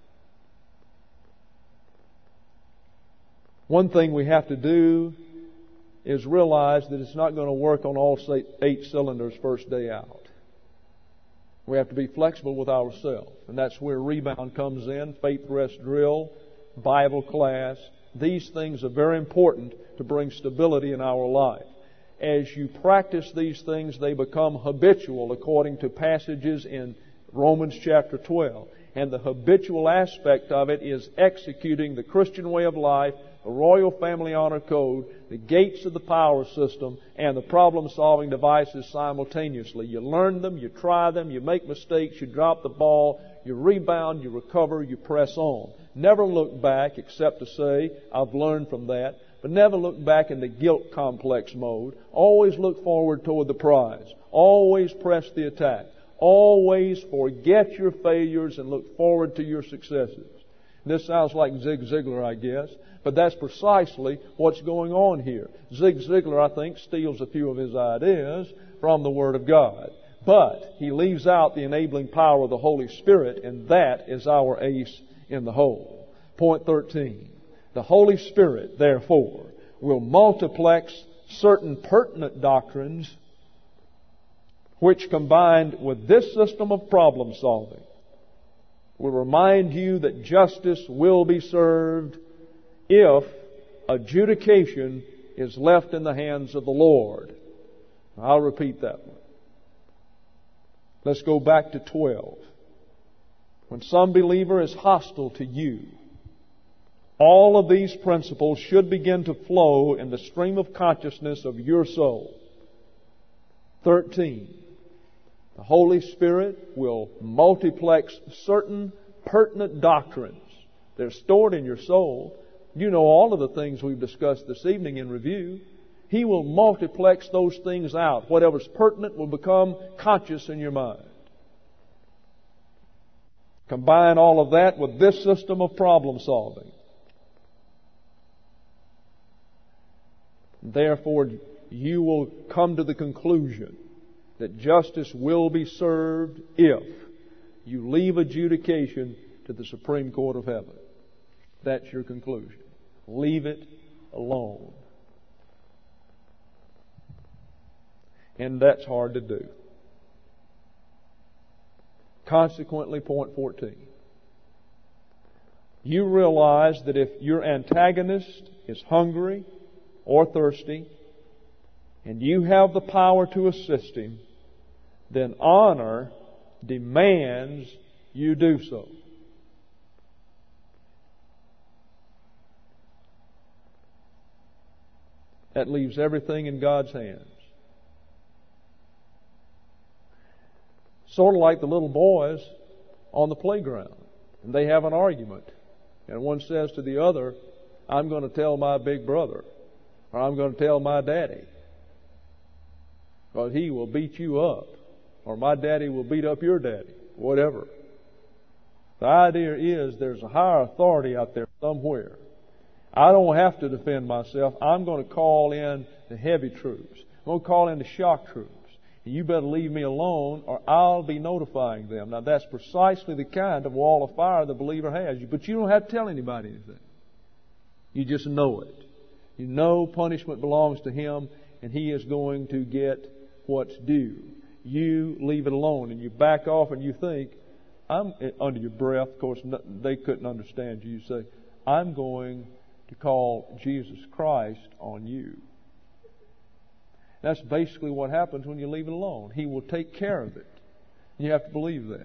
One thing we have to do is realize that it's not going to work on all 8 cylinders first day out. We have to be flexible with ourselves. And that's where rebound comes in, faith rest drill, Bible class. These things are very important to bring stability in our life. As you practice these things, they become habitual according to passages in Romans chapter 12. And the habitual aspect of it is executing the Christian way of life, the Royal Family Honor Code, the gates of the power system, and the problem-solving devices simultaneously. You learn them, you try them, you make mistakes, you drop the ball, you rebound, you recover, you press on. Never look back except to say, I've learned from that. But never look back in the guilt complex mode. Always look forward toward the prize. Always press the attack. Always forget your failures and look forward to your successes. This sounds like Zig Ziglar, I guess, but that's precisely what's going on here. Zig Ziglar, I think, steals a few of his ideas from the Word of God. But he leaves out the enabling power of the Holy Spirit, and that is our ace in the hole. Point 13. The Holy Spirit, therefore, will multiplex certain pertinent doctrines which, combined with this system of problem solving, will remind you that justice will be served if adjudication is left in the hands of the Lord. I'll repeat that one. Let's go back to 12. When some believer is hostile to you, all of these principles should begin to flow in the stream of consciousness of your soul. 13. The Holy Spirit will multiplex certain pertinent doctrines. They're stored in your soul. You know all of the things we've discussed this evening in review. He will multiplex those things out. Whatever's pertinent will become conscious in your mind. Combine all of that with this system of problem solving. Therefore, you will come to the conclusion that justice will be served if you leave adjudication to the Supreme Court of Heaven. That's your conclusion. Leave it alone. And that's hard to do. Consequently, point 14. You realize that if your antagonist is hungry or thirsty, and you have the power to assist him, then honor demands you do so. That leaves everything in God's hands. Sort of like the little boys on the playground. And they have an argument. And one says to the other, I'm going to tell my big brother. Or I'm going to tell my daddy. Because he will beat you up. Or my daddy will beat up your daddy. Whatever. The idea is there's a higher authority out there somewhere. I don't have to defend myself. I'm going to call in the heavy troops. I'm going to call in the shock troops. And you better leave me alone or I'll be notifying them. Now that's precisely the kind of wall of fire the believer has. But you don't have to tell anybody anything. You just know it. You know punishment belongs to him and he is going to get what's due. You leave it alone and you back off and you think, I'm under your breath. Of course, they couldn't understand you. You say, I'm going to call Jesus Christ on you. That's basically what happens when you leave it alone. He will take care of it. You have to believe that.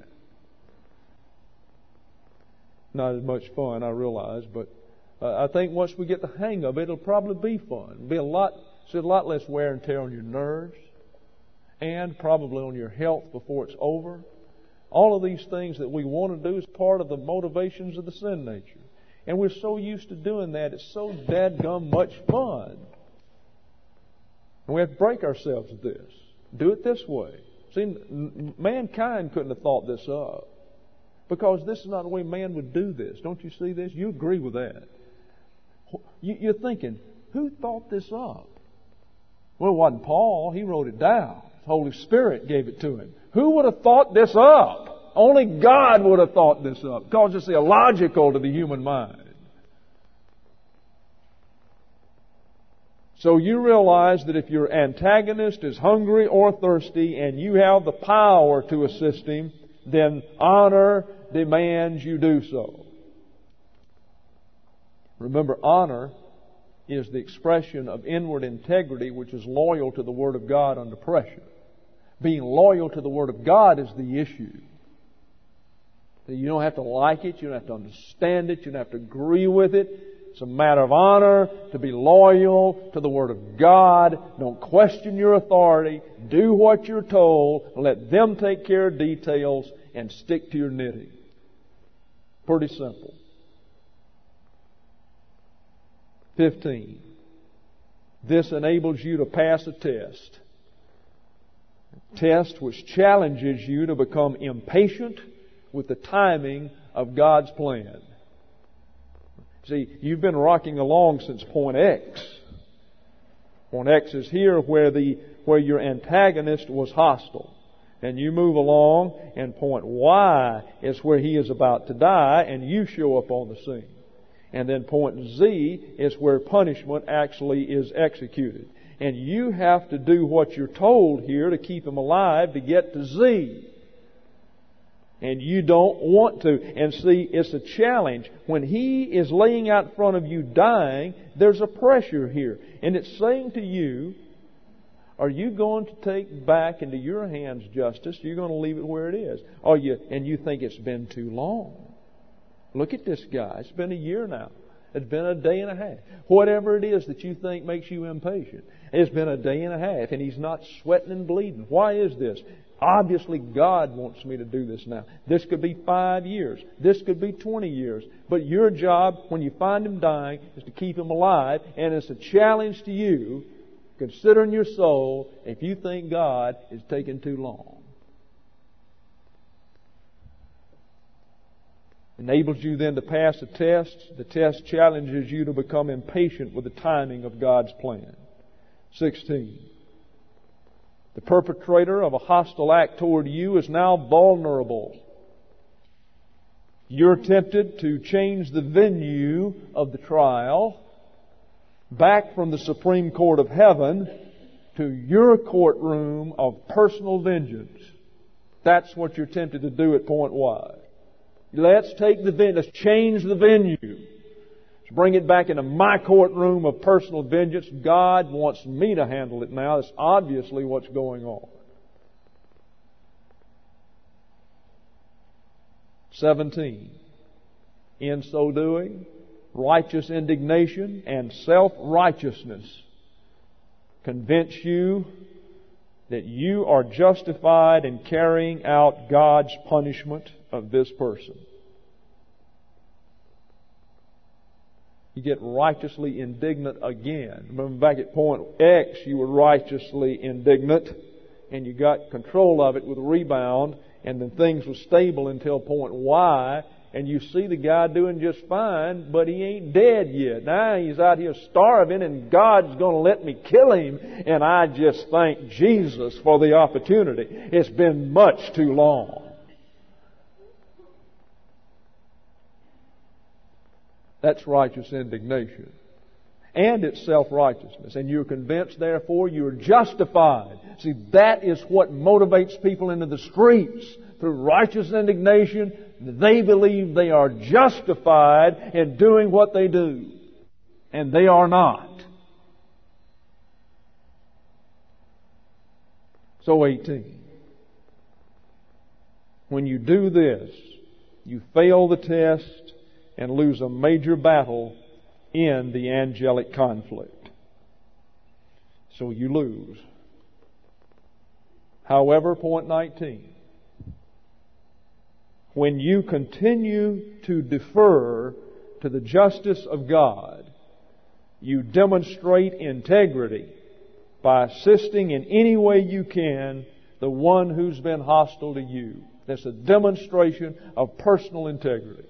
Not as much fun, I realize, but I think once we get the hang of it, it'll probably be fun. It'll be a lot less wear and tear on your nerves, and probably on your health before it's over. All of these things that we want to do is part of the motivations of the sin nature. And we're so used to doing that, it's so dadgum much fun. And we have to break ourselves of this. Do it this way. See, mankind couldn't have thought this up. Because this is not the way man would do this. Don't you see this? You agree with that. You're thinking, who thought this up? Well, it wasn't Paul. He wrote it down. The Holy Spirit gave it to him. Who would have thought this up? Only God would have thought this up. Because it's illogical to the human mind. So you realize that if your antagonist is hungry or thirsty and you have the power to assist him, then honor demands you do so. Remember, honor is the expression of inward integrity which is loyal to the Word of God under pressure. Being loyal to the Word of God is the issue. You don't have to like it, you don't have to understand it, you don't have to agree with it. It's a matter of honor to be loyal to the Word of God. Don't question your authority. Do what you're told. Let them take care of details and stick to your knitting. Pretty simple. 15. This enables you to pass a test. A test which challenges you to become impatient with the timing of God's plan. See, you've been rocking along since point X. Point X is here where your antagonist was hostile. And you move along, and point Y is where he is about to die, and you show up on the scene. And then point Z is where punishment actually is executed. And you have to do what you're told here to keep him alive to get to Z. And you don't want to. And see, it's a challenge. When he is laying out in front of you dying, there's a pressure here. And it's saying to you, are you going to take back into your hands justice? Or are you going to leave it where it is? And you think it's been too long. Look at this guy. It's been a year now. It's been a day and a half. Whatever it is that you think makes you impatient. It's been a day and a half and he's not sweating and bleeding. Why is this? Obviously, God wants me to do this now. This could be 5 years. This could be 20 years. But your job, when you find him dying, is to keep him alive. And it's a challenge to you, considering your soul, if you think God is taking too long. Enables you then to pass a test. The test challenges you to become impatient with the timing of God's plan. 16. The perpetrator of a hostile act toward you is now vulnerable. You're tempted to change the venue of the trial back from the Supreme Court of Heaven to your courtroom of personal vengeance. That's what you're tempted to do at point Y. Let's change the venue. Let's bring it back into my courtroom of personal vengeance. God wants me to handle it now. That's obviously what's going on. 17. In so doing, righteous indignation and self-righteousness convince you that you are justified in carrying out God's punishment of this person. You get righteously indignant again. Remember back at point X, you were righteously indignant and you got control of it with a rebound, and then things were stable until point Y, and you see the guy doing just fine, but he ain't dead yet. Now he's out here starving and God's going to let me kill him, and I just thank Jesus for the opportunity. It's been much too long. That's righteous indignation. And it's self-righteousness. And you're convinced, therefore, you're justified. See, that is what motivates people into the streets. Through righteous indignation, they believe they are justified in doing what they do. And they are not. So 18. When you do this, you fail the test and lose a major battle in the angelic conflict. So you lose. However, point 19. When you continue to defer to the justice of God, you demonstrate integrity by assisting in any way you can the one who's been hostile to you. That's a demonstration of personal integrity.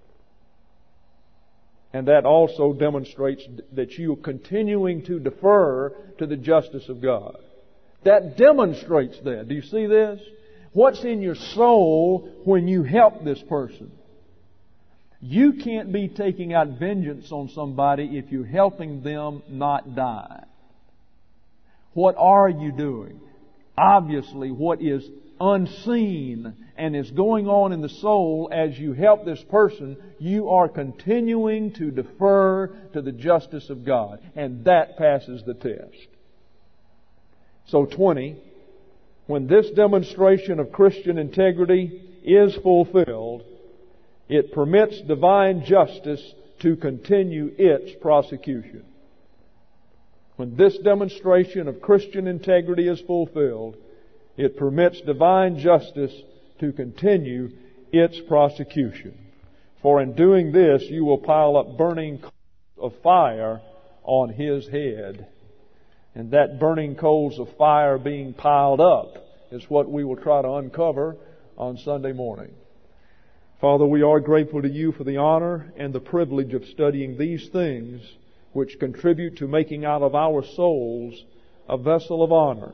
And that also demonstrates that you are continuing to defer to the justice of God. That demonstrates that. Do you see this? What's in your soul when you help this person? You can't be taking out vengeance on somebody if you're helping them not die. What are you doing? Obviously, what is unseen and is going on in the soul as you help this person, you are continuing to defer to the justice of God. And that passes the test. So 20, when this demonstration of Christian integrity is fulfilled, it permits divine justice to continue its prosecution. When this demonstration of Christian integrity is fulfilled, it permits divine justice to continue its prosecution. For in doing this, you will pile up burning coals of fire on his head. And that burning coals of fire being piled up is what we will try to uncover on Sunday morning. Father, we are grateful to you for the honor and the privilege of studying these things which contribute to making out of our souls a vessel of honor.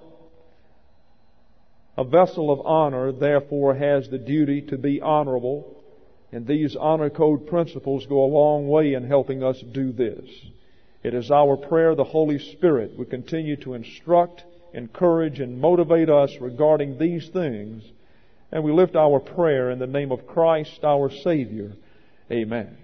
A vessel of honor, therefore, has the duty to be honorable, and these honor code principles go a long way in helping us do this. It is our prayer the Holy Spirit would continue to instruct, encourage, and motivate us regarding these things, and we lift our prayer in the name of Christ our Savior. Amen.